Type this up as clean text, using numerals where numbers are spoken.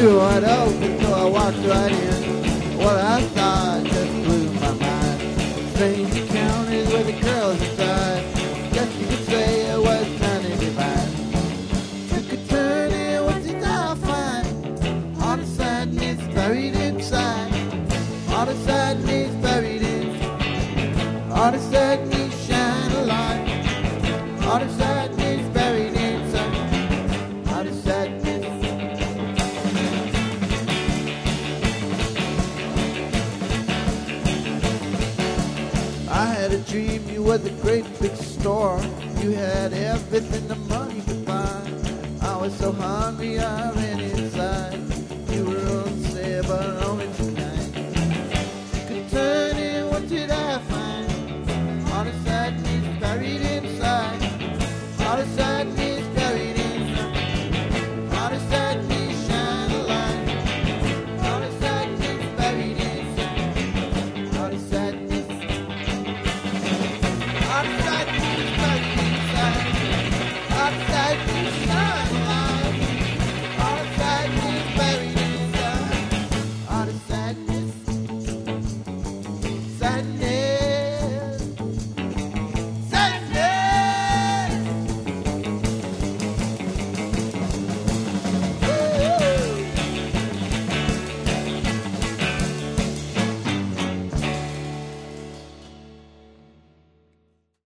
you wide open, so I walked right in. What I thought just blew my mind. Strange encounters with the girls inside. Guess you could say it was none of divine. Took a turn and what did I find? All the sadness buried inside. All the sadness buried inside. All the sadness shine a light. All the sadness buried inside. All the sadness. I had a dream you was a great big store. You had everything the money could buy. I was so hungry I ran inside. You were on sale but only